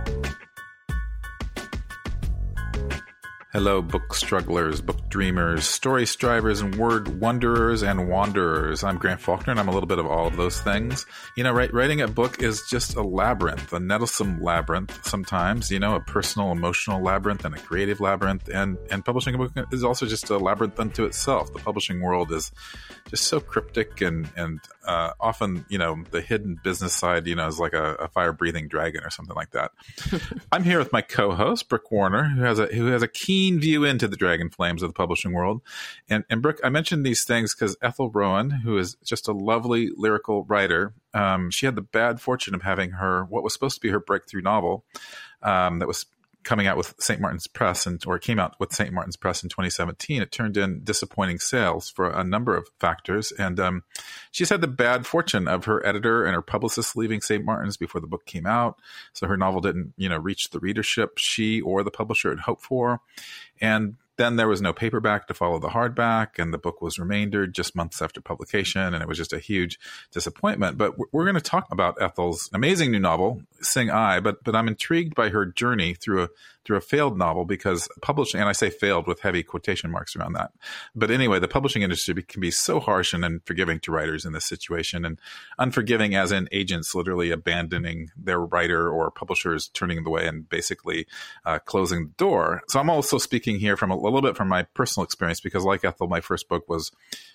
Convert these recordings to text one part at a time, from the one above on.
Hello, book strugglers, book dreamers, story strivers, and word wanderers and wanderers. I'm Grant Faulkner, and I'm a little bit of all of those things. You know, writing a book is just a labyrinth, a nettlesome labyrinth sometimes, you know, a personal, emotional labyrinth and a creative labyrinth. And publishing a book is also just a labyrinth unto itself. The publishing world is just so cryptic and often, you know, the hidden business side, you know, is like a fire-breathing dragon or something like that. I'm here with my co-host, Brooke Warner, who has a keen view into the dragon flames of the publishing world. And Brooke, I mentioned these things because Ethel Rowan, who is just a lovely lyrical writer, she had the bad fortune of having what was supposed to be her breakthrough novel that was coming out with St. Martin's Press, or it came out with St. Martin's Press in 2017. It turned in disappointing sales for a number of factors. And she's had the bad fortune of her editor and her publicist leaving St. Martin's before the book came out. So her novel didn't, you know, reach the readership she or the publisher had hoped for. And then there was no paperback to follow the hardback, and the book was remaindered just months after publication, and it was just a huge disappointment. But we're going to talk about Ethel's amazing new novel, Sing I, but I'm intrigued by her journey through a failed novel, because publishing, and I say failed with heavy quotation marks around that. But anyway, the publishing industry can be so harsh and unforgiving to writers in this situation, and unforgiving as in agents literally abandoning their writer or publishers turning them away and basically closing the door. So I'm also speaking here from a little bit from my personal experience, because like Ethel, my first book with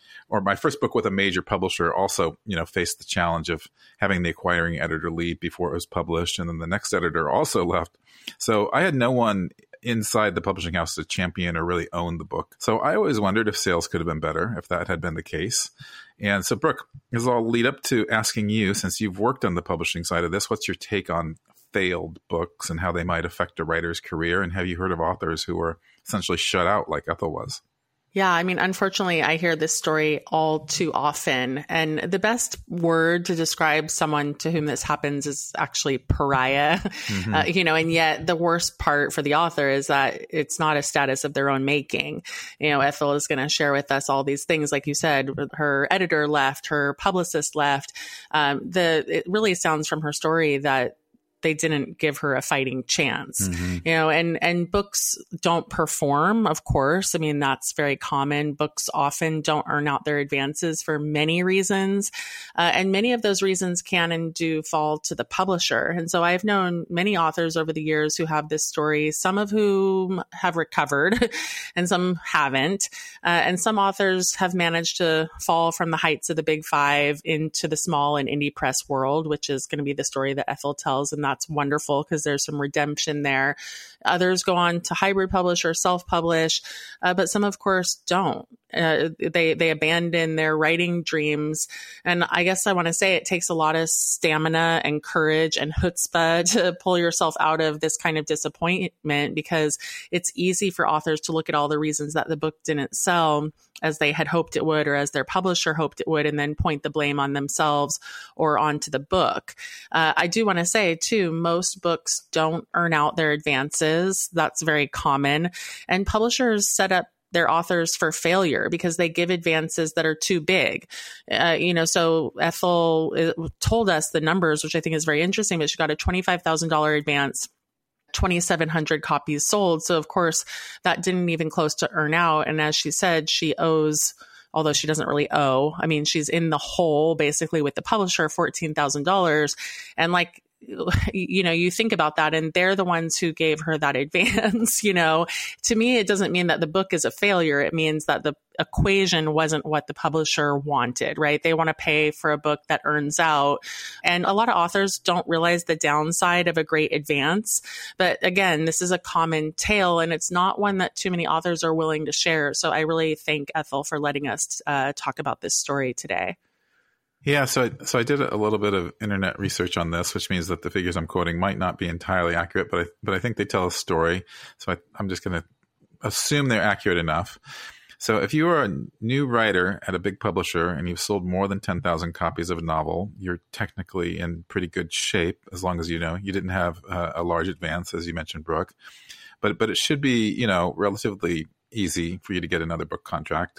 a major publisher also, you know, faced the challenge of having the acquiring editor leave before it was published. And then the next editor also left. So I had no one inside the publishing house to champion or really own the book. So I always wondered if sales could have been better if that had been the case. And so, Brooke, this will all lead up to asking you, since you've worked on the publishing side of this, what's your take on failed books and how they might affect a writer's career? And have you heard of authors who were essentially shut out like Ethel was? Yeah, I mean, unfortunately, I hear this story all too often. And the best word to describe someone to whom this happens is actually pariah. Mm-hmm. You know, and yet the worst part for the author is that it's not a status of their own making. You know, Ethel is going to share with us all these things. Like you said, her editor left, her publicist left. It really sounds from her story that they didn't give her a fighting chance, you know, and books don't perform, of course. I mean, that's very common. Books often don't earn out their advances for many reasons. And many of those reasons can and do fall to the publisher. And so I've known many authors over the years who have this story, some of whom have recovered and some haven't. And some authors have managed to fall from the heights of the big five into the small and indie press world, which is going to be the story that Ethel tells. And that's wonderful because there's some redemption there. Others go on to hybrid publish or self-publish, but some, of course, don't. They abandon their writing dreams. And I guess I want to say it takes a lot of stamina and courage and chutzpah to pull yourself out of this kind of disappointment, because it's easy for authors to look at all the reasons that the book didn't sell as they had hoped it would, or as their publisher hoped it would, and then point the blame on themselves or onto the book. I do want to say, too, most books don't earn out their advances. That's very common. And publishers set up their authors for failure because they give advances that are too big. You know, so Ethel told us the numbers, which I think is very interesting, but she got a $25,000 advance, 2,700 copies sold. So of course that didn't even close to earn out. And as she said, she owes, although she doesn't really owe, I mean, she's in the hole basically with the publisher, $14,000. And like, you know, you think about that and they're the ones who gave her that advance. You know, to me, it doesn't mean that the book is a failure. It means that the equation wasn't what the publisher wanted, right? They want to pay for a book that earns out. And a lot of authors don't realize the downside of a great advance. But again, this is a common tale and it's not one that too many authors are willing to share. So I really thank Ethel for letting us talk about this story today. Yeah, so I did a little bit of internet research on this, which means that the figures I'm quoting might not be entirely accurate, but I think they tell a story. So I'm just going to assume they're accurate enough. So if you are a new writer at a big publisher and you've sold more than 10,000 copies of a novel, you're technically in pretty good shape, as long as you know you didn't have a large advance, as you mentioned, Brooke. But it should be, relatively easy for you to get another book contract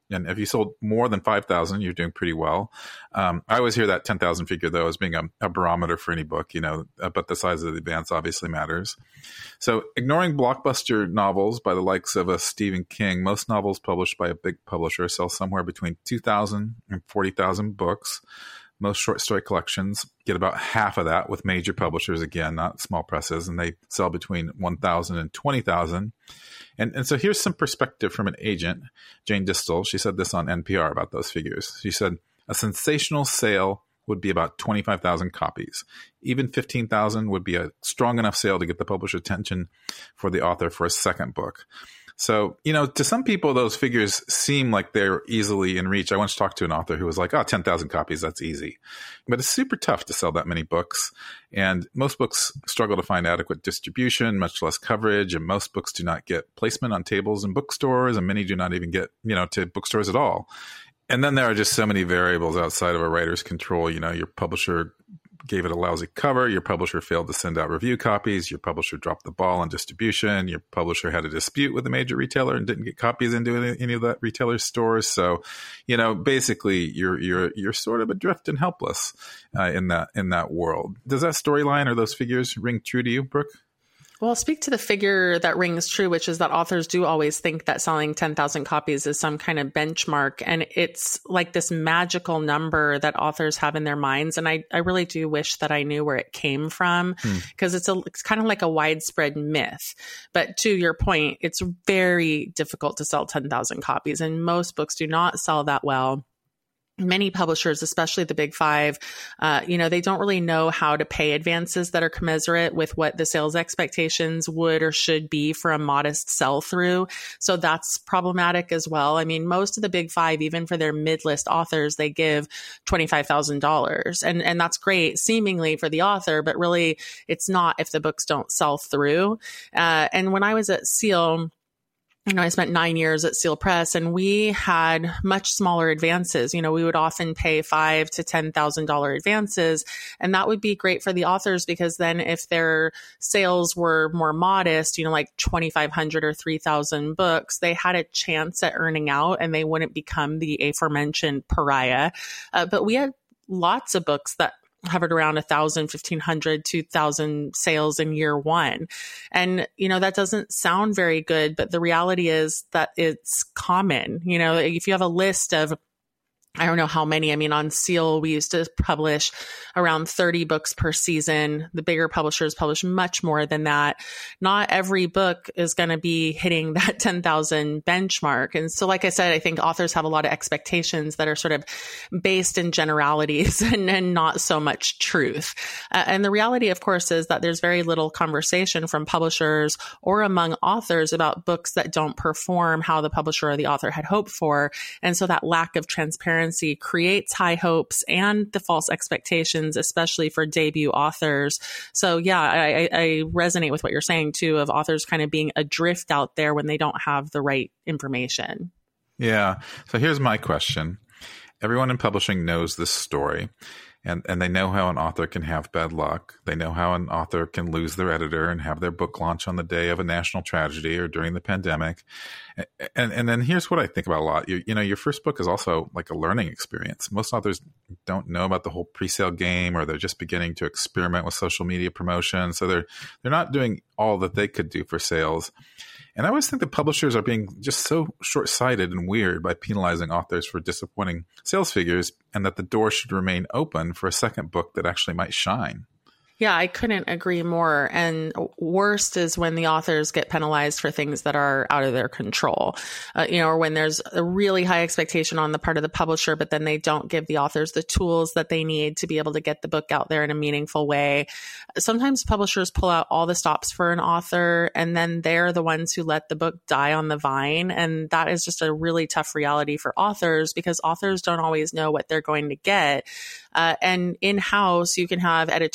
And if you sold more than 5,000, you're doing pretty well. I always hear that 10,000 figure, though, as being a barometer for any book, but the size of the advance obviously matters. So ignoring blockbuster novels by the likes of a Stephen King, most novels published by a big publisher sell somewhere between 2,000 and 40,000 books. Most short story collections get about half of that with major publishers, again, not small presses, and they sell between 1,000 and 20,000. And so here's some perspective from an agent, Jane Distel. She said this on NPR about those figures. She said, a sensational sale would be about 25,000 copies. Even 15,000 would be a strong enough sale to get the publisher's attention for the author for a second book. So, to some people, those figures seem like they're easily in reach. I once talked to an author who was like, 10,000 copies, that's easy. But it's super tough to sell that many books. And most books struggle to find adequate distribution, much less coverage. And most books do not get placement on tables in bookstores. And many do not even get, to bookstores at all. And then there are just so many variables outside of a writer's control. Your publisher gave it a lousy cover. Your publisher failed to send out review copies. Your publisher dropped the ball on distribution. Your publisher had a dispute with a major retailer and didn't get copies into any of that retailer's stores. So, basically you're sort of adrift and helpless in that world. Does that storyline or those figures ring true to you, Brooke? Well, I'll speak to the figure that rings true, which is that authors do always think that selling 10,000 copies is some kind of benchmark. And it's like this magical number that authors have in their minds. And I really do wish that I knew where it came from, because it's kind of like a widespread myth. But to your point, it's very difficult to sell 10,000 copies, and most books do not sell that well. Many publishers, especially the big five, they don't really know how to pay advances that are commensurate with what the sales expectations would or should be for a modest sell-through. So that's problematic as well. I mean, most of the big five, even for their mid-list authors, they give $25,000. And that's great seemingly for the author, but really it's not if the books don't sell through. And when I was at Seal, I spent 9 years at Seal Press, and we had much smaller advances. We would often pay $5,000 to $10,000 advances, and that would be great for the authors, because then if their sales were more modest, like 2,500 or 3,000 books, they had a chance at earning out, and they wouldn't become the aforementioned pariah. But we had lots of books that hovered around 1,000, 1,500, 2,000 sales in year one. And, that doesn't sound very good, but the reality is that it's common. If you have a list of, I don't know how many. I mean, on Seal, we used to publish around 30 books per season. The bigger publishers publish much more than that. Not every book is going to be hitting that 10,000 benchmark. And so, like I said, I think authors have a lot of expectations that are sort of based in generalities and not so much truth. And the reality, of course, is that there's very little conversation from publishers or among authors about books that don't perform how the publisher or the author had hoped for. And so that lack of transparency creates high hopes and the false expectations, especially for debut authors. So yeah, I resonate with what you're saying too, of authors kind of being adrift out there when they don't have the right information. Yeah. So here's my question. Everyone in publishing knows this story. And they know how an author can have bad luck. They know how an author can lose their editor and have their book launch on the day of a national tragedy or during the pandemic. And then here's what I think about a lot. Your first book is also like a learning experience. Most authors don't know about the whole pre-sale game, or they're just beginning to experiment with social media promotion. So they're not doing all that they could do for sales. And I always think that publishers are being just so short-sighted and weird by penalizing authors for disappointing sales figures, and that the door should remain open for a second book that actually might shine. Yeah, I couldn't agree more. And worst is when the authors get penalized for things that are out of their control, or when there's a really high expectation on the part of the publisher, but then they don't give the authors the tools that they need to be able to get the book out there in a meaningful way. Sometimes publishers pull out all the stops for an author, and then they're the ones who let the book die on the vine. And that is just a really tough reality for authors, because authors don't always know what they're going to get. And in-house, you can have editorial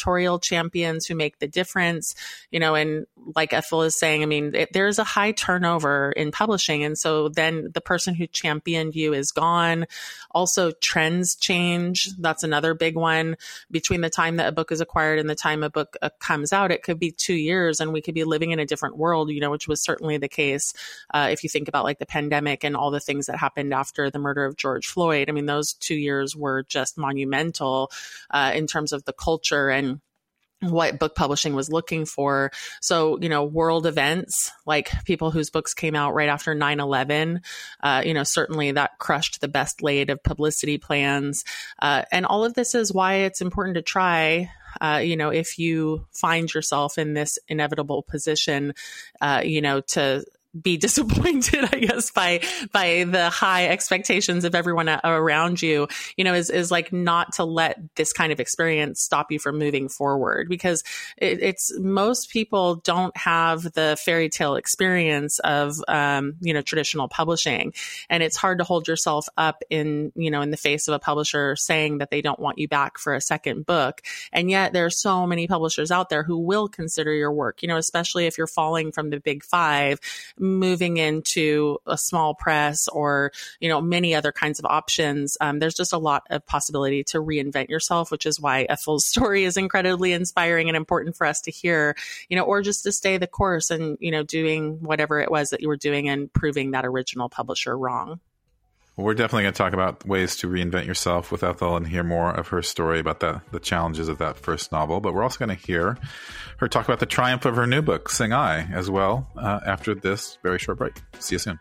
champions who make the difference, and like Ethel is saying, I mean, there's a high turnover in publishing. And so then the person who championed you is gone. Also, trends change. That's another big one. Between the time that a book is acquired and the time a book comes out, it could be 2 years, and we could be living in a different world, which was certainly the case if you think about like the pandemic and all the things that happened after the murder of George Floyd. I mean, those 2 years were just monumental in terms of the culture and what book publishing was looking for. So, world events, like people whose books came out right after 9/11, certainly that crushed the best laid of publicity plans. And all of this is why it's important to try, if you find yourself in this inevitable position, to be disappointed, I guess, by the high expectations of everyone around you, is like not to let this kind of experience stop you from moving forward, because it's most people don't have the fairy tale experience of, traditional publishing. And it's hard to hold yourself up in the face of a publisher saying that they don't want you back for a second book. And yet there are so many publishers out there who will consider your work, especially if you're falling from the big five, moving into a small press or, many other kinds of options. There's just a lot of possibility to reinvent yourself, which is why Ethel's story is incredibly inspiring and important for us to hear, or just to stay the course and, doing whatever it was that you were doing and proving that original publisher wrong. Well, we're definitely going to talk about ways to reinvent yourself with Ethel and hear more of her story about the challenges of that first novel. But we're also going to hear her talk about the triumph of her new book, Sing I, as well, after this very short break. See you soon.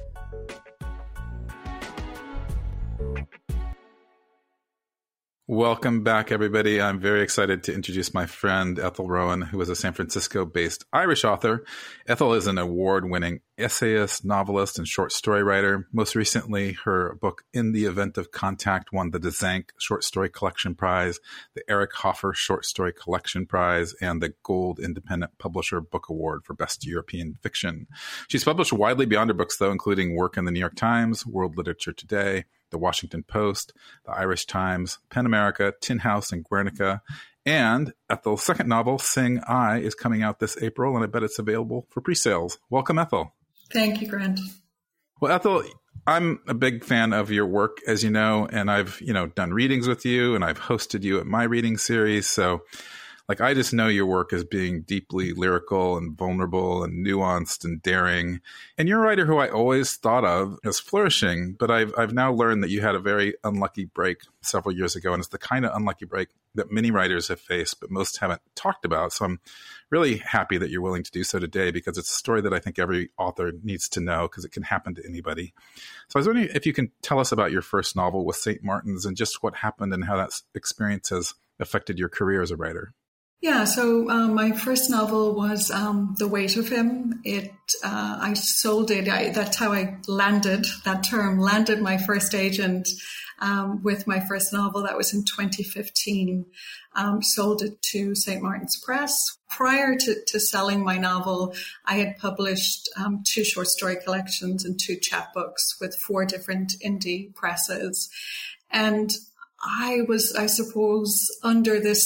Welcome back, everybody. I'm very excited to introduce my friend Ethel Rowan, who is a San Francisco-based Irish author. Ethel is an award-winning essayist, novelist, and short story writer. Most recently, her book In the Event of Contact won the Dzanc Short Story Collection Prize, the Eric Hoffer Short Story Collection Prize, and the Gold Independent Publisher Book Award for Best European Fiction. She's published widely beyond her books, though, including work in the New York Times, World Literature Today, The Washington Post, The Irish Times, PEN America, Tin House, and Guernica. And Ethel's second novel, Sing I, is coming out this April, and I bet it's available for pre-sales. Welcome, Ethel. Thank you, Grant. Well, Ethel, I'm a big fan of your work, as you know, and I've, done readings with you, and I've hosted you at my reading series. So, I just know your work as being deeply lyrical and vulnerable and nuanced and daring. And you're a writer who I always thought of as flourishing, but I've now learned that you had a very unlucky break several years ago, and it's the kind of unlucky break that many writers have faced, but most haven't talked about. So I'm really happy that you're willing to do so today, because it's a story that I think every author needs to know, because it can happen to anybody. So I was wondering if you can tell us about your first novel with St. Martin's and just what happened and how that experience has affected your career as a writer. Yeah, so my first novel was The Weight of Him. I sold it. That's how I landed my first agent with my first novel. That was in 2015. Sold it to St. Martin's Press. Prior to selling my novel, I had published 2 short story collections and 2 chapbooks with 4 different indie presses. And I was, I suppose, under this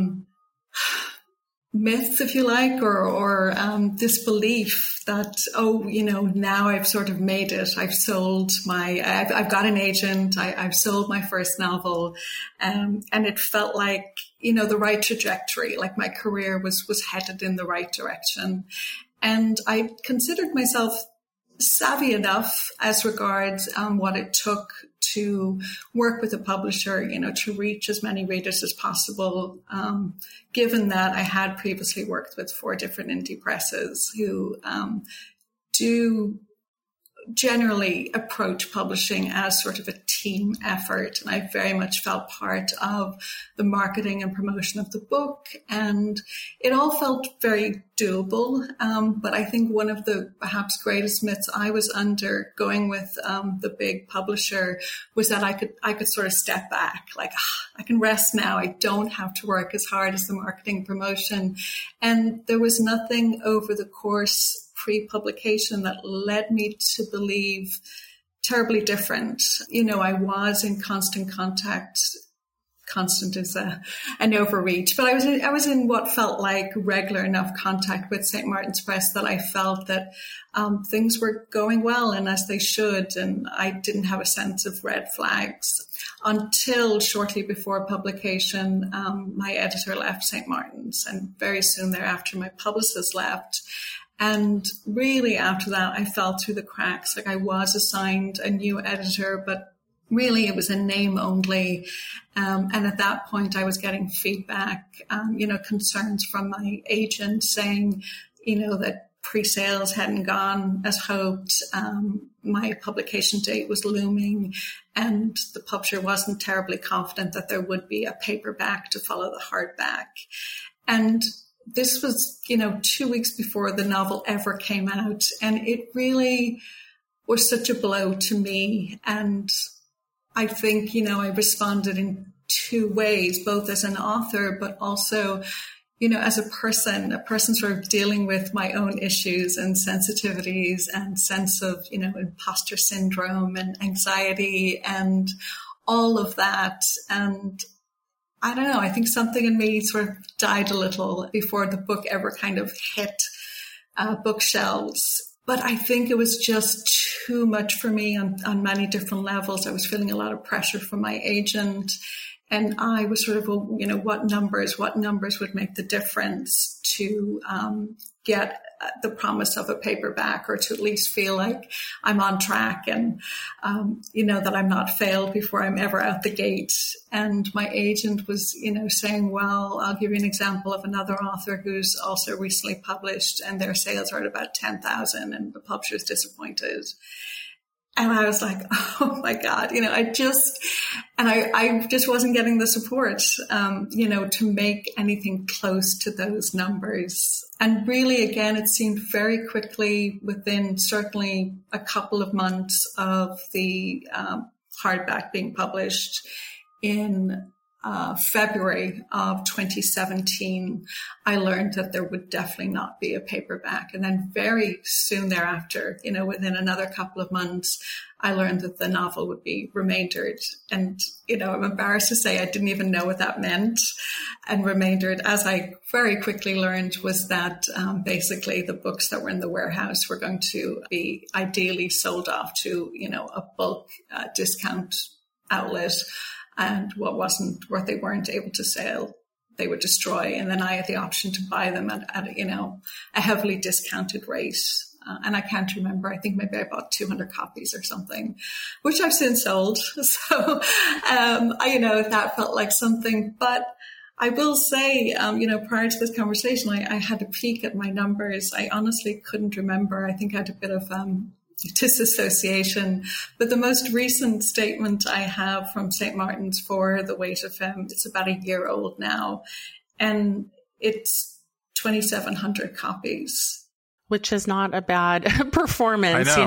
myth, if you like, or this belief that, now I've sort of made it. I've sold I've got an agent. I've sold my first novel. And it felt like, the right trajectory, like my career was headed in the right direction. And I considered myself savvy enough as regards what it took to work with a publisher, to reach as many readers as possible, given that I had previously worked with 4 different indie presses who do generally approach publishing as sort of a team effort. And I very much felt part of the marketing and promotion of the book. And it all felt very doable. But I think one of the perhaps greatest myths I was under going with the big publisher was that I could sort of step back, like, I can rest now. I don't have to work as hard as the marketing promotion. And there was nothing over the course pre-publication that led me to believe terribly different. I was in constant constant is an overreach. But I was in what felt like regular enough contact with St. Martin's Press that I felt that things were going well and as they should, and I didn't have a sense of red flags until shortly before publication. My editor left St. Martin's, and very soon thereafter my publicist left. And really after that, I fell through the cracks. Like, I was assigned a new editor, but really it was a name only. And at that point I was getting feedback, concerns from my agent saying, that pre-sales hadn't gone as hoped. My publication date was looming, and the publisher wasn't terribly confident that there would be a paperback to follow the hardback. And this was, 2 weeks before the novel ever came out. And it really was such a blow to me. And I think, I responded in two ways, both as an author, but also, as a person sort of dealing with my own issues and sensitivities and sense of, imposter syndrome and anxiety and all of that. And I don't know, I think something in me sort of died a little before the book ever kind of hit bookshelves. But I think it was just too much for me on many different levels. I was feeling a lot of pressure from my agent. And I was sort of, what numbers would make the difference to get the promise of a paperback, or to at least feel like I'm on track and, that I'm not failed before I'm ever out the gate. And my agent was, saying, well, I'll give you an example of another author who's also recently published, and their sales are at about 10,000 and the publisher's disappointed. And I was like, oh my God, I just wasn't getting the support, to make anything close to those numbers. And really, again, it seemed very quickly, within certainly a couple of months of the hardback being published in February of 2017, I learned that there would definitely not be a paperback. And then very soon thereafter, within another couple of months, I learned that the novel would be remaindered. And, I'm embarrassed to say I didn't even know what that meant. And remaindered, as I very quickly learned, was that basically the books that were in the warehouse were going to be ideally sold off to, a bulk discount outlet. And what they weren't able to sell, they would destroy. And then I had the option to buy them at a heavily discounted rate. And I can't remember. I think maybe I bought 200 copies or something, which I've since sold. So, that felt like something. But I will say, prior to this conversation, I had a peek at my numbers. I honestly couldn't remember. I think I had a bit of disassociation. But the most recent statement I have from St. Martin's for The Weight of Femme, it's about a year old now, and it's 2,700 copies. Which is not a bad performance, It's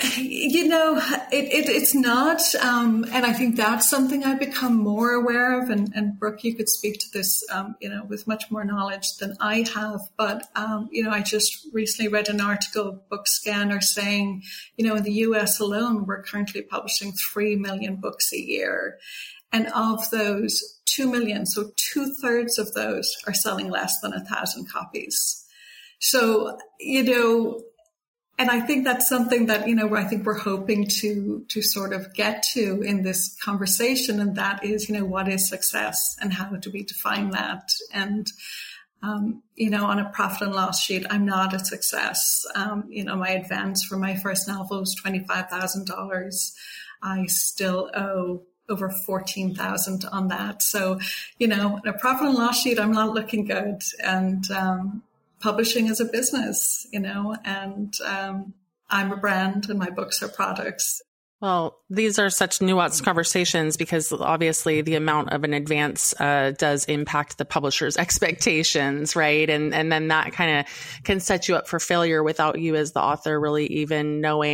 not. And I think that's something I've become more aware of. And Brooke, you could speak to this, with much more knowledge than I have. But, I just recently read an article, Bookscanner, saying, in the US alone, we're currently publishing 3 million books a year. And of those 2 million, so 2/3 of those are selling less than 1,000 copies. So, and I think that's something that, I think we're hoping to sort of get to in this conversation. And that is, what is success and how do we define that? And, on a profit and loss sheet, I'm not a success. My advance for my first novel was $25,000. I still owe over 14,000 on that. So, in a profit and loss sheet, I'm not looking good. And, publishing is a business, and I'm a brand and my books are products. Well, these are such nuanced conversations because obviously the amount of an advance does impact the publisher's expectations, right? And then that kind of can set you up for failure without you as the author really even knowing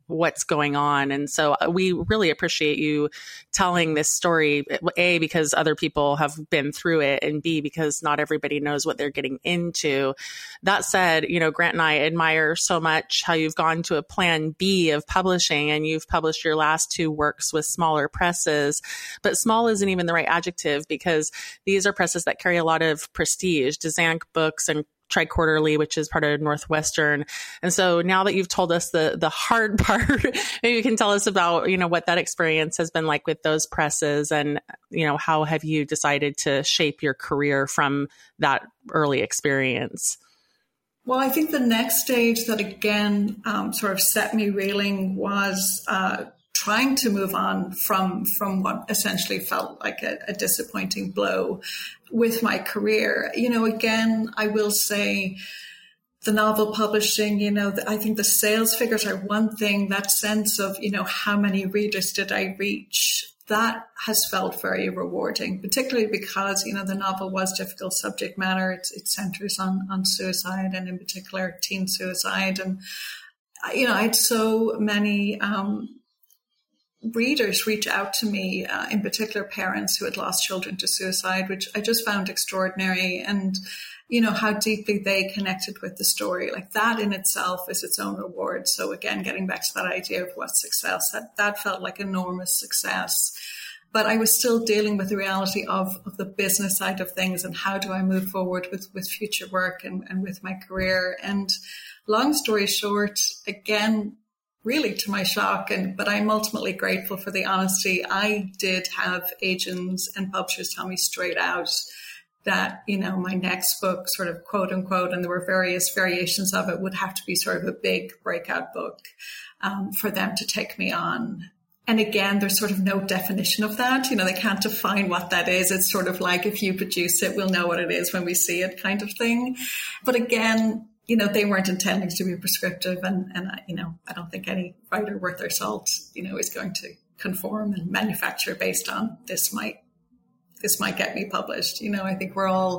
what's going on. And so we really appreciate you telling this story, A, because other people have been through it, and B, because not everybody knows what they're getting into. That said, Grant and I admire so much how you've gone to a plan B of publishing, and you've published your last 2 works with smaller presses. But small isn't even the right adjective, because these are presses that carry a lot of prestige, Dzanc Books and Tri-Quarterly, which is part of Northwestern. And so now that you've told us the hard part, maybe you can tell us about, what that experience has been like with those presses, and, how have you decided to shape your career from that early experience? Well, I think the next stage that again sort of set me reeling was trying to move on from what essentially felt like a disappointing blow with my career. Again, I will say the novel publishing, I think the sales figures are one thing. That sense of, how many readers did I reach? That has felt very rewarding, particularly because, the novel was difficult subject matter. It centers on suicide, and in particular teen suicide. And, I had so many readers reach out to me, in particular parents who had lost children to suicide, which I just found extraordinary. And, how deeply they connected with the story, like that in itself is its own reward. So again, getting back to that idea of what's success, that felt like enormous success. But I was still dealing with the reality of the business side of things, and how do I move forward with future work and with my career. And long story short, again, really to my shock, but I'm ultimately grateful for the honesty. I did have agents and publishers tell me straight out that, my next book, sort of quote unquote, and there were various variations of it, would have to be sort of a big breakout book for them to take me on. And again, there's sort of no definition of that. They can't define what that is. It's sort of like, if you produce it, we'll know what it is when we see it, kind of thing. But again, they weren't intending to be prescriptive, and I don't think any writer worth their salt, is going to conform and manufacture based on this might get me published. I think we're all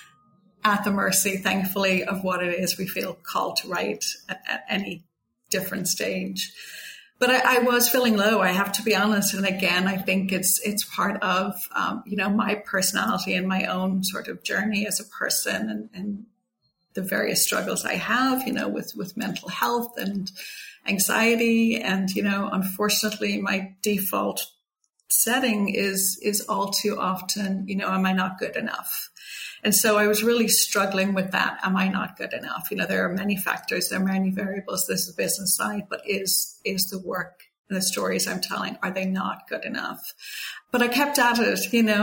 at the mercy, thankfully, of what it is we feel called to write at any different stage. But I was feeling low, I have to be honest. And again, I think it's part of, my personality and my own sort of journey as a person, and the various struggles I have, with mental health and anxiety. And, unfortunately, my default setting is all too often, am I not good enough? And so I was really struggling with that. Am I not good enough? There are many factors, there are many variables. This is the business side, but is the work and the stories I'm telling, are they not good enough? But I kept at it,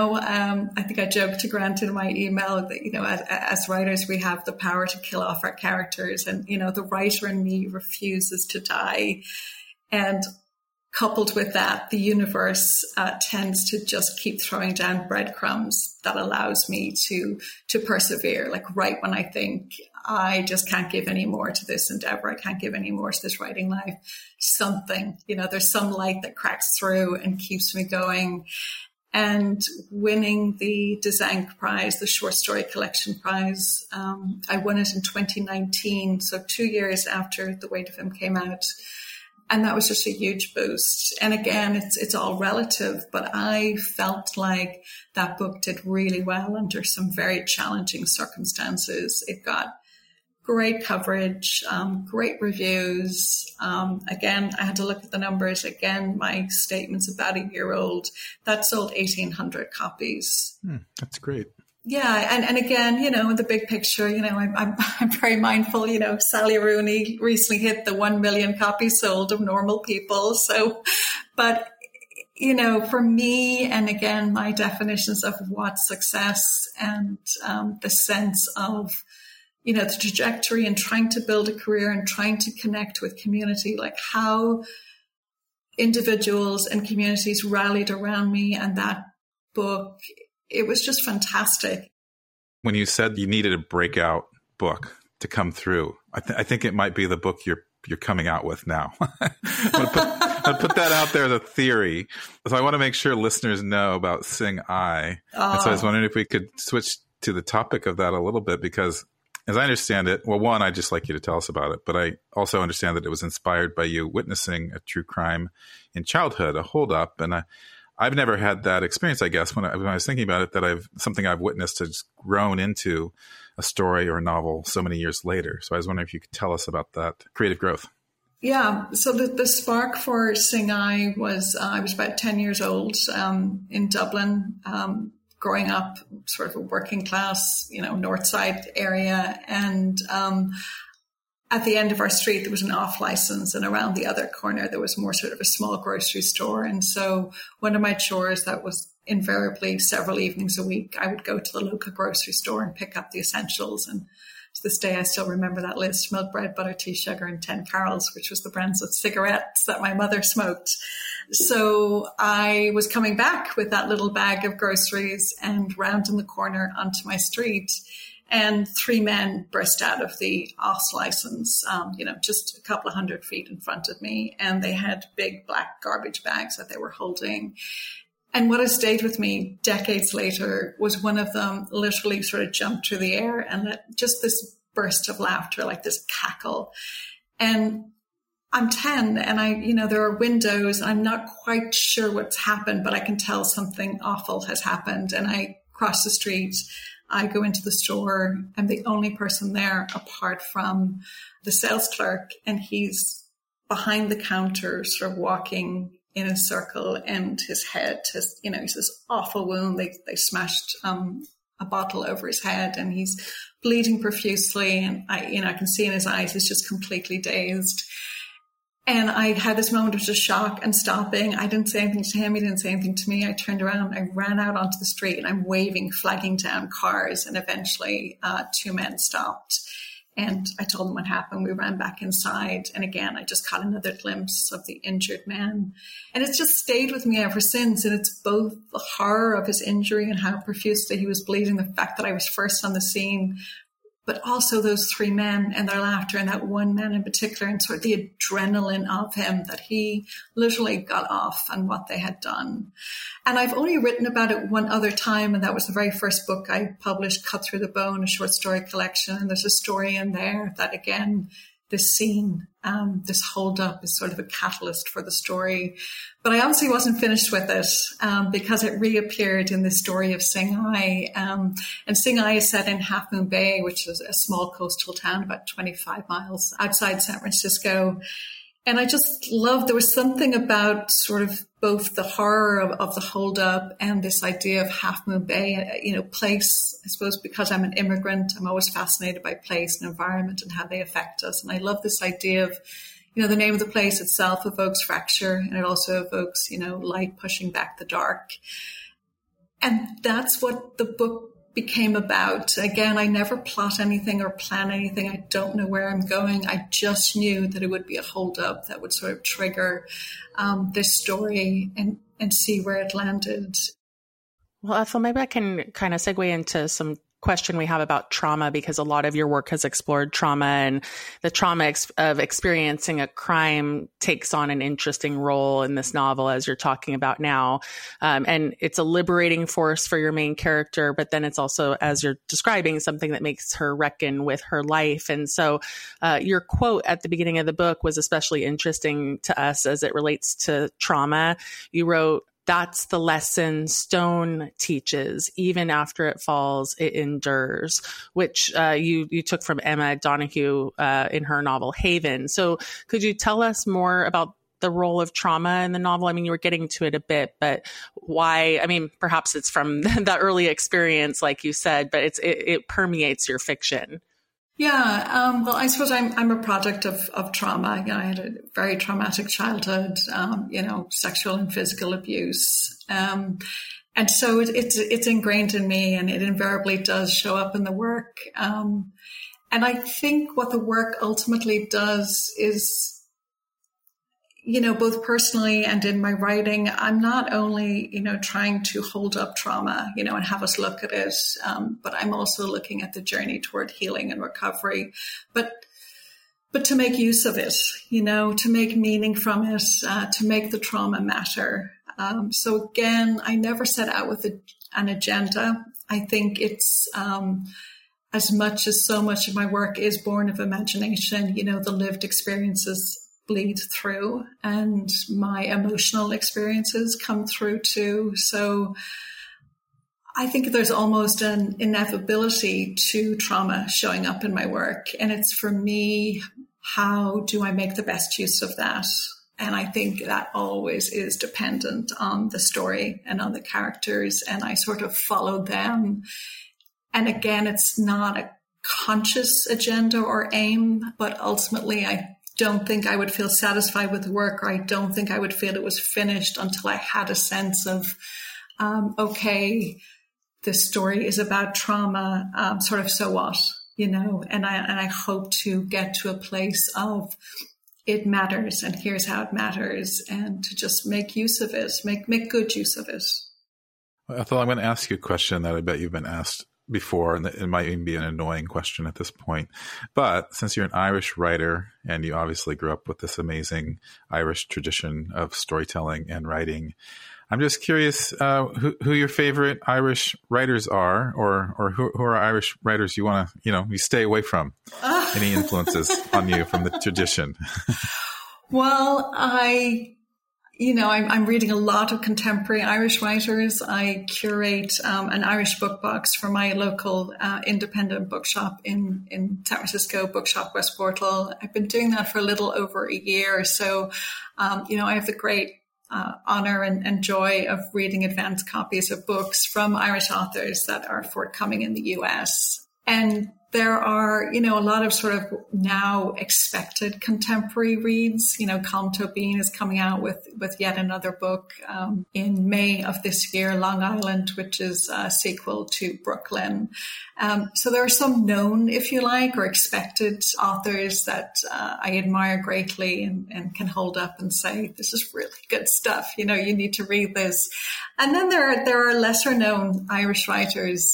I think I joked to Grant in my email that, as writers, we have the power to kill off our characters. And, the writer in me refuses to die. And coupled with that, the universe tends to just keep throwing down breadcrumbs that allows me to persevere. Like right when I think I just can't give any more to this endeavor, I can't give any more to this writing life, something, there's some light that cracks through and keeps me going. And winning the Dzanc Prize, the short story collection prize, I won it in 2019, so 2 years after The Weight of Him came out. And that was just a huge boost. And again, it's all relative, but I felt like that book did really well under some very challenging circumstances. It got great coverage, great reviews. Again, I had to look at the numbers. Again, my statement's about a year old. That sold 1,800 copies. That's great. Yeah. And again, in the big picture, I'm very mindful, Sally Rooney recently hit the 1 million copies sold of Normal People. So, but, for me, and again, my definitions of what's success and the sense of, the trajectory and trying to build a career and trying to connect with community, like how individuals and communities rallied around me and that book, it was just fantastic. When you said you needed a breakout book to come through, I think it might be the book you're coming out with now. I'll put that out there as a theory. So I want to make sure listeners know about Sing I. And so I was wondering if we could switch to the topic of that a little bit, because as I understand it, well, one, I'd just like you to tell us about it, but I also understand that it was inspired by you witnessing a true crime in childhood, a holdup. And I've never had that experience, I guess, when I was thinking about it, that something I've witnessed has grown into a story or a novel so many years later. So I was wondering if you could tell us about that creative growth. Yeah. So the spark for Sing I was, I was about 10 years old in Dublin, growing up sort of a working class, north side area. And at the end of our street, there was an off license, and around the other corner, there was more sort of a small grocery store. And so one of my chores that was invariably several evenings a week, I would go to the local grocery store and pick up the essentials. And to this day, I still remember that list: milk, bread, butter, tea, sugar, and 10 carols, which was the brands of cigarettes that my mother smoked. So I was coming back with that little bag of groceries and round in the corner onto my street, and 3 men burst out of the OS license, just a couple of 100 feet in front of me. And they had big black garbage bags that they were holding. And what has stayed with me decades later was one of them literally sort of jumped through the air and let just this burst of laughter, like this cackle. And I'm 10 and there are windows. I'm not quite sure what's happened, but I can tell something awful has happened. And I cross the street. I go into the store. I'm the only person there apart from the sales clerk. And he's behind the counter, sort of walking in a circle, and his head has, he's this awful wound. They smashed a bottle over his head, and he's bleeding profusely. And I can see in his eyes, he's just completely dazed. And I had this moment of just shock and stopping. I didn't say anything to him. He didn't say anything to me. I turned around, I ran out onto the street, and I'm waving, flagging down cars. And eventually 2 men stopped. And I told them what happened. We ran back inside. And again, I just caught another glimpse of the injured man. And it's just stayed with me ever since. And it's both the horror of his injury and how profusely he was bleeding, the fact that I was first on the scene, but also those 3 men and their laughter, and that one man in particular, and sort of the adrenaline of him that he literally got off on what they had done. And I've only written about it one other time, and that was the very first book I published, Cut Through the Bone, a short story collection. And there's a story in there that, again, this scene, this hold up is sort of a catalyst for the story. But I obviously wasn't finished with it because it reappeared in the story of Sing I. And Sing I is set in Half Moon Bay, which is a small coastal town about 25 miles outside San Francisco. And I just loved, there was something about sort of both the horror of the holdup and this idea of Half Moon Bay, place. I suppose because I'm an immigrant, I'm always fascinated by place and environment and how they affect us. And I love this idea of, the name of the place itself evokes fracture, and it also evokes, light pushing back the dark. And that's what the book became about. Again, I never plot anything or plan anything. I don't know where I'm going. I just knew that it would be a holdup that would sort of trigger this story and see where it landed. Well, Ethel, maybe I can kind of segue into some question we have about trauma, because a lot of your work has explored trauma, and the trauma of experiencing a crime takes on an interesting role in this novel, as you're talking about now. And it's a liberating force for your main character, but then it's also, as you're describing, something that makes her reckon with her life. And so your quote at the beginning of the book was especially interesting to us as it relates to trauma. You wrote, "That's the lesson stone teaches. Even after it falls, it endures," which you took from Emma Donoghue in her novel Haven. So could you tell us more about the role of trauma in the novel? I mean, you were getting to it a bit, but why? I mean, perhaps it's from that early experience, like you said, but it permeates your fiction. Yeah, well, I suppose I'm a product of trauma. I had a very traumatic childhood, sexual and physical abuse. And so it's ingrained in me, and it invariably does show up in the work. And I think what the work ultimately does is, both personally and in my writing, I'm not only, trying to hold up trauma, and have us look at it, but I'm also looking at the journey toward healing and recovery, but to make use of it, to make meaning from it, to make the trauma matter. So again, I never set out with an agenda. I think it's as much as so much of my work is born of imagination, the lived experiences bleed through and my emotional experiences come through too. So I think there's almost an inevitability to trauma showing up in my work. And it's for me, how do I make the best use of that? And I think that always is dependent on the story and on the characters. And I sort of follow them. And again, it's not a conscious agenda or aim, but ultimately I don't think I would feel satisfied with the work, or I don't think I would feel it was finished until I had a sense of, okay, this story is about trauma, sort of so what, and I hope to get to a place of it matters and here's how it matters, and to just make use of it, make good use of it. Well, Ethel, I'm going to ask you a question that I bet you've been asked before, and it might even be an annoying question at this point. But since you're an Irish writer and you obviously grew up with this amazing Irish tradition of storytelling and writing, I'm just curious who your favorite Irish writers are, or who are Irish writers you want to, you stay away from. Any influences on you from the tradition? Well, I'm reading a lot of contemporary Irish writers. I curate an Irish book box for my local independent bookshop in San Francisco, Bookshop West Portal. I've been doing that for a little over a year. So, I have the great honor and joy of reading advanced copies of books from Irish authors that are forthcoming in the US. And there are, a lot of sort of now expected contemporary reads. Colm Tóibín is coming out with yet another book in May of this year, Long Island, which is a sequel to Brooklyn. So there are some known, if you like, or expected authors that I admire greatly and can hold up and say, this is really good stuff. You need to read this. And then there are lesser known Irish writers.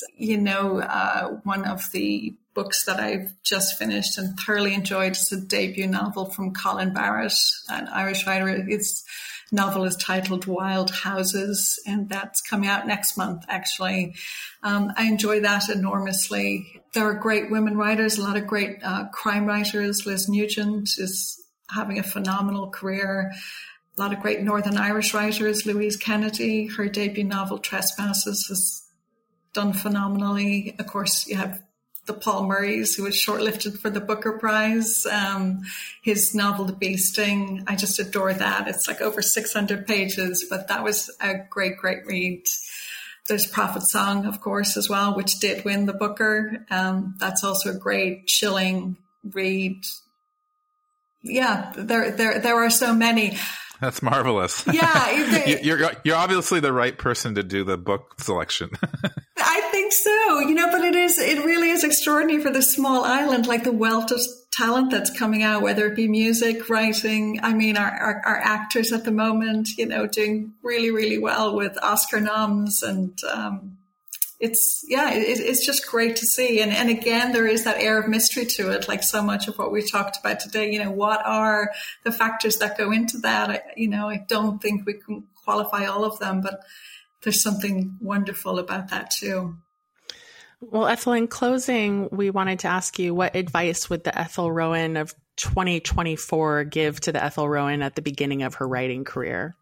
One of the books that I've just finished and thoroughly enjoyed is a debut novel from Colin Barrett, an Irish writer. His novel is titled Wild Houses, and that's coming out next month, actually. I enjoy that enormously. There are great women writers, a lot of great crime writers. Liz Nugent is having a phenomenal career. A lot of great Northern Irish writers. Louise Kennedy, her debut novel Trespasses has done phenomenally. Of course, you have the Paul Murrays, who was shortlisted for the Booker Prize. His novel, The Bee Sting, I just adore that. It's like over 600 pages, but that was a great, great read. There's Prophet Song, of course, as well, which did win the Booker. That's also a great, chilling read. Yeah, there are so many. That's marvelous. Yeah. You're obviously the right person to do the book selection. I think so, but it really is extraordinary for this small island, like the wealth of talent that's coming out, whether it be music, writing. I mean, our actors at the moment, doing really, really well with Oscar noms, and it's just great to see. And again, there is that air of mystery to it, like so much of what we talked about today. What are the factors that go into that? I don't think we can qualify all of them, but there's something wonderful about that too. Well, Ethel, in closing, we wanted to ask you, what advice would the Ethel Rowan of 2024 give to the Ethel Rowan at the beginning of her writing career?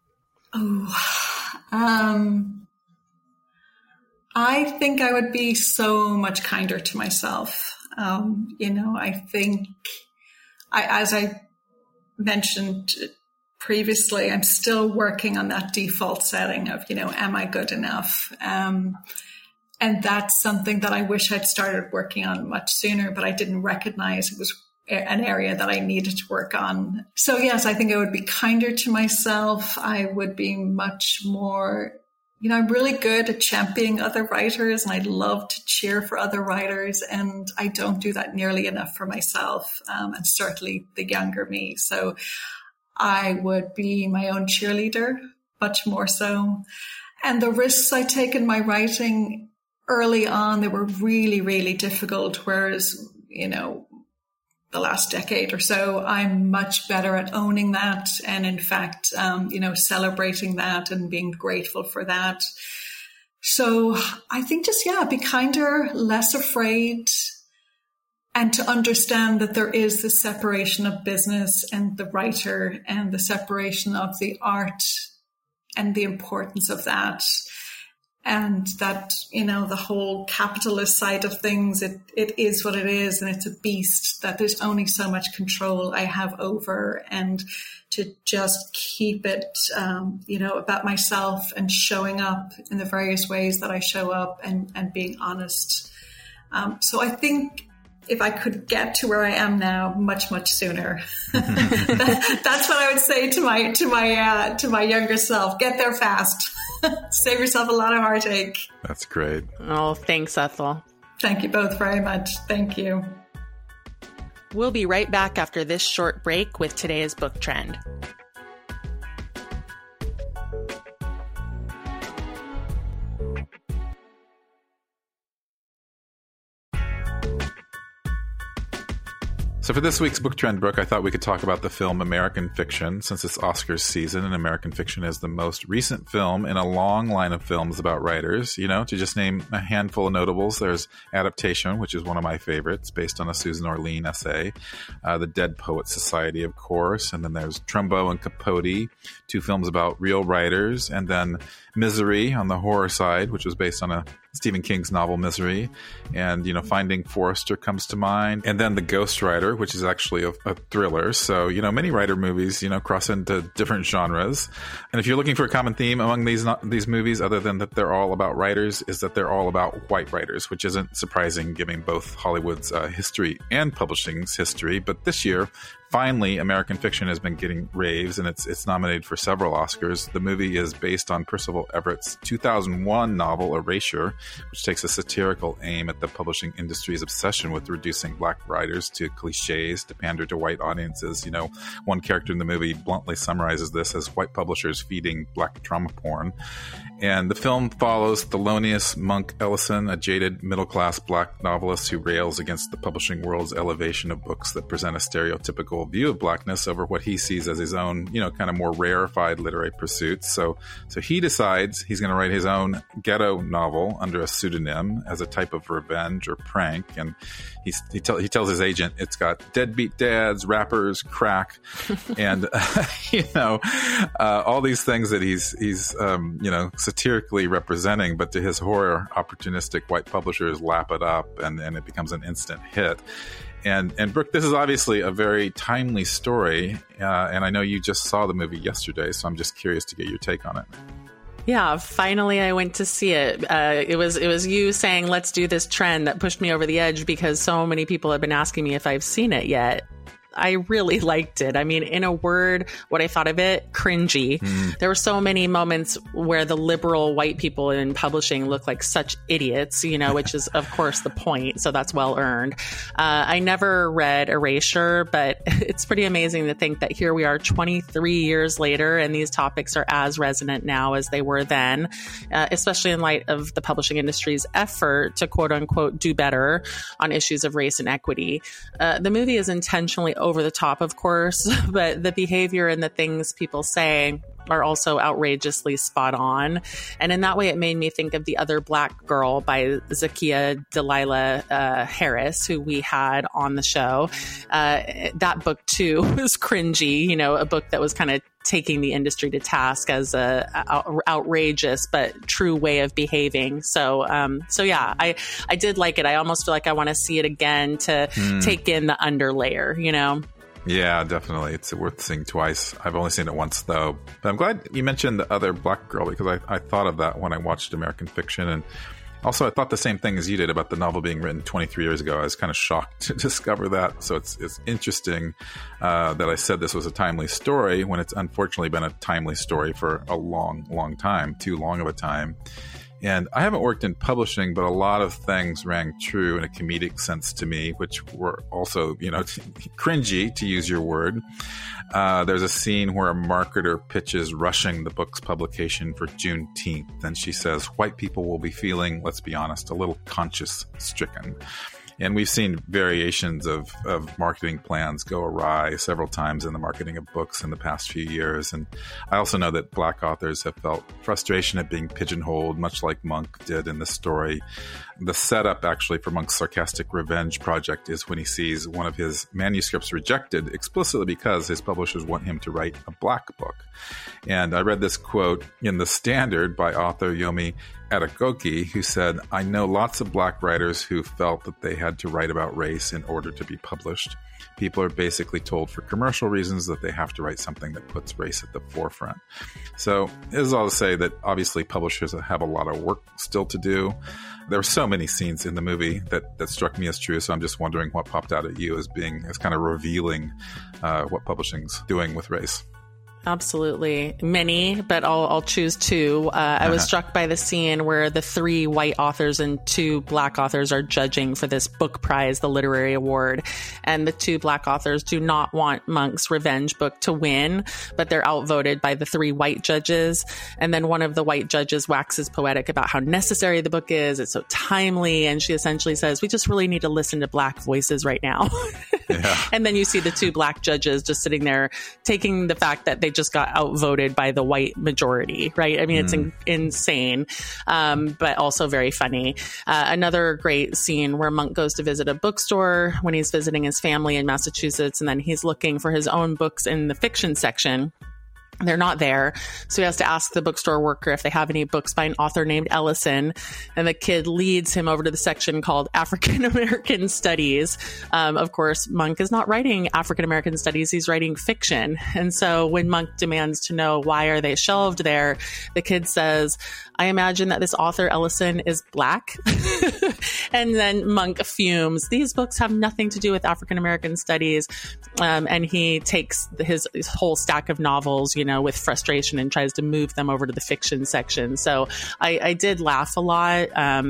I think I would be so much kinder to myself. I think, as I mentioned previously, I'm still working on that default setting of, am I good enough? And that's something that I wish I'd started working on much sooner, but I didn't recognize it was an area that I needed to work on. So yes, I think I would be kinder to myself. I would be much more, I'm really good at championing other writers, and I love to cheer for other writers. And I don't do that nearly enough for myself, and certainly the younger me. So I would be my own cheerleader, much more so. And the risks I take in my writing early on, they were really, really difficult. Whereas, the last decade or so, I'm much better at owning that. And in fact, celebrating that and being grateful for that. So I think just, be kinder, less afraid. and to understand that there is the separation of business and the writer, and the separation of the art and the importance of that. And that, the whole capitalist side of things, it is what it is, and it's a beast that there's only so much control I have over, and to just keep it, about myself and showing up in the various ways that I show up, and being honest. So I think if I could get to where I am now much, much sooner, that's what I would say to my younger self. Get there fast. Save yourself a lot of heartache. That's great. Oh, thanks, Ethel. Thank you both very much. Thank you. We'll be right back after this short break with today's book trend. So for this week's book trend, Brooke, I thought we could talk about the film American Fiction, since it's Oscars season, and American Fiction is the most recent film in a long line of films about writers. To just name a handful of notables, there's Adaptation, which is one of my favorites, based on a Susan Orlean essay, The Dead Poets Society, of course, and then there's Trumbo and Capote, 2 films about real writers, and then Misery on the horror side, which was based on a Stephen King's novel Misery, and Finding Forrester comes to mind, and then The Ghostwriter, which is actually a thriller. So many writer movies cross into different genres, and if you're looking for a common theme among these movies, other than that they're all about writers, is that they're all about white writers, which isn't surprising given both Hollywood's history and publishing's history. But this year, finally, American Fiction has been getting raves, and it's nominated for several Oscars. The movie is based on Percival Everett's 2001 novel Erasure, which takes a satirical aim at the publishing industry's obsession with reducing black writers to cliches to pander to white audiences. One character in the movie bluntly summarizes this as white publishers feeding black trauma porn. And the film follows Thelonious Monk Ellison, a jaded middle-class black novelist who rails against the publishing world's elevation of books that present a stereotypical view of blackness over what he sees as his own, kind of more rarefied literary pursuits. So he decides he's going to write his own ghetto novel under a pseudonym as a type of revenge or prank. And he tells his agent it's got deadbeat dads, rappers, crack, and all these things that he's satirically representing, but to his horror, opportunistic white publishers lap it up, and it becomes an instant hit. And Brooke, this is obviously a very timely story, and I know you just saw the movie yesterday, so I'm just curious to get your take on it. Yeah, finally I went to see it. It was you saying, let's do this trend that pushed me over the edge, because so many people have been asking me if I've seen it yet. I really liked it. I mean, in a word, what I thought of it, cringy. There were so many moments where the liberal white people in publishing look like such idiots, which is, of course, the point. So that's well earned. I never read Erasure, but it's pretty amazing to think that here we are 23 years later, and these topics are as resonant now as they were then, especially in light of the publishing industry's effort to, quote unquote, do better on issues of race and equity. The movie is intentionally over the top, of course, but the behavior and the things people say are also outrageously spot on. And in that way, it made me think of The Other Black Girl by Zakiya Dalila Harris, who we had on the show. That book, too, was cringy, a book that was kind of taking the industry to task as a outrageous but true way of behaving. So yeah, I did like it. I almost feel like I want to see it again to take in the underlayer, Yeah, definitely. It's worth seeing twice. I've only seen it once, though. But I'm glad you mentioned The Other Black Girl, because I thought of that when I watched American Fiction. And also, I thought the same thing as you did about the novel being written 23 years ago. I was kind of shocked to discover that. So it's interesting that I said this was a timely story when it's unfortunately been a timely story for a long, long time, too long of a time. And I haven't worked in publishing, but a lot of things rang true in a comedic sense to me, which were also, cringy, to use your word. There's a scene where a marketer pitches rushing the book's publication for Juneteenth. And she says, white people will be feeling, let's be honest, a little conscience stricken. And we've seen variations of marketing plans go awry several times in the marketing of books in the past few years. And I also know that Black authors have felt frustration at being pigeonholed, much like Monk did in this story. The setup actually for Monk's sarcastic revenge project is when he sees one of his manuscripts rejected explicitly because his publishers want him to write a Black book. And I read this quote in The Standard by author Yomi Adegoke, who said, "I know lots of Black writers who felt that they had to write about race in order to be published. People are basically told for commercial reasons that they have to write something that puts race at the forefront." So this is all to say that obviously publishers have a lot of work still to do. There were so many scenes in the movie that struck me as true, so I'm just wondering what popped out at you as kind of revealing what publishing's doing with race. Absolutely. Many, but I'll choose two. I was struck by the scene where the 3 white authors and 2 Black authors are judging for this book prize, the literary award. And the 2 Black authors do not want Monk's revenge book to win, but they're outvoted by the 3 white judges. And then one of the white judges waxes poetic about how necessary the book is. It's so timely. And she essentially says, we just really need to listen to Black voices right now. Yeah. And then you see the 2 Black judges just sitting there taking the fact that they just got outvoted by the white majority, right? I mean, it's insane, but also very funny. Another great scene where Monk goes to visit a bookstore when he's visiting his family in Massachusetts, and then he's looking for his own books in the fiction section. They're not there. So he has to ask the bookstore worker if they have any books by an author named Ellison. And the kid leads him over to the section called African American Studies. Of course, Monk is not writing African American Studies. He's writing fiction. And so when Monk demands to know why are they shelved there, the kid says, I imagine that this author Ellison is Black. And then Monk fumes. These books have nothing to do with African American studies. And he takes his whole stack of novels, with frustration and tries to move them over to the fiction section. So I did laugh a lot.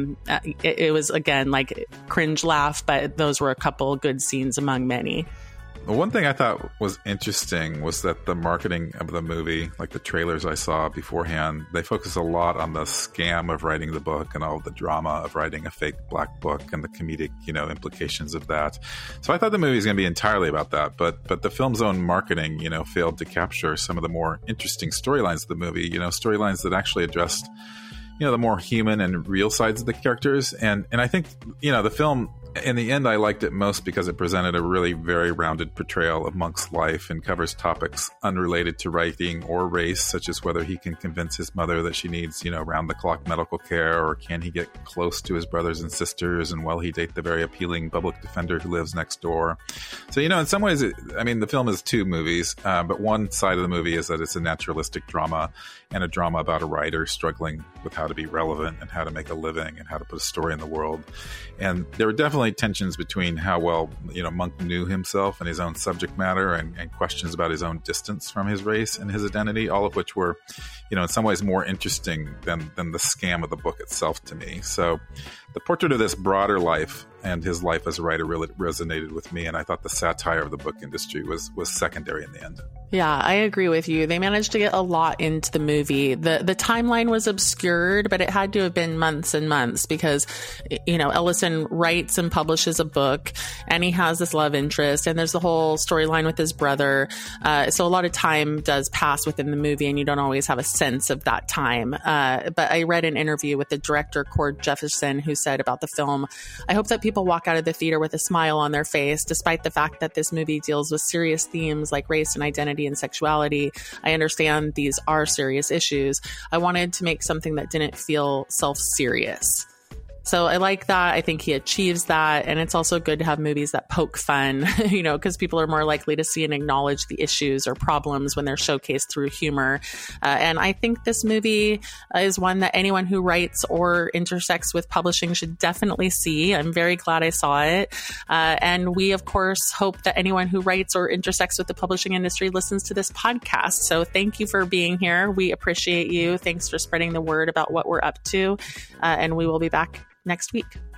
It was, again, like cringe laugh, but those were a couple good scenes among many. One thing I thought was interesting was that the marketing of the movie, like the trailers I saw beforehand, they focus a lot on the scam of writing the book and all the drama of writing a fake Black book and the comedic, implications of that. So I thought the movie was going to be entirely about that, but the film's own marketing, failed to capture some of the more interesting storylines of the movie, storylines that actually addressed, the more human and real sides of the characters. And I think, the film, in the end, I liked it most because it presented a really very rounded portrayal of Monk's life and covers topics unrelated to writing or race, such as whether he can convince his mother that she needs, round-the-clock medical care, or can he get close to his brothers and sisters, and will he date the very appealing public defender who lives next door. So, in some ways, the film is 2 movies, but one side of the movie is that it's a naturalistic drama and a drama about a writer struggling with how to be relevant and how to make a living and how to put a story in the world. And there were definitely tensions between how well, Monk knew himself and his own subject matter and questions about his own distance from his race and his identity, all of which were, in some ways more interesting than the scam of the book itself to me. So the portrait of this broader life and his life as a writer really resonated with me, and I thought the satire of the book industry was secondary in the end. Yeah, I agree with you. They managed to get a lot into the movie. The timeline was obscured, but it had to have been months and months because, Ellison writes and publishes a book, and he has this love interest, and there's the whole storyline with his brother. So a lot of time does pass within the movie, and you don't always have a sense of that time. But I read an interview with the director, Cord Jefferson, who said about the film, I hope that people walk out of the theater with a smile on their face, despite the fact that this movie deals with serious themes like race and identity and sexuality. I understand these are serious issues. I wanted to make something that didn't feel self-serious. So I like that. I think he achieves that. And it's also good to have movies that poke fun, because people are more likely to see and acknowledge the issues or problems when they're showcased through humor. And I think this movie is one that anyone who writes or intersects with publishing should definitely see. I'm very glad I saw it. And we, of course, hope that anyone who writes or intersects with the publishing industry listens to this podcast. So thank you for being here. We appreciate you. Thanks for spreading the word about what we're up to. And we will be back next week.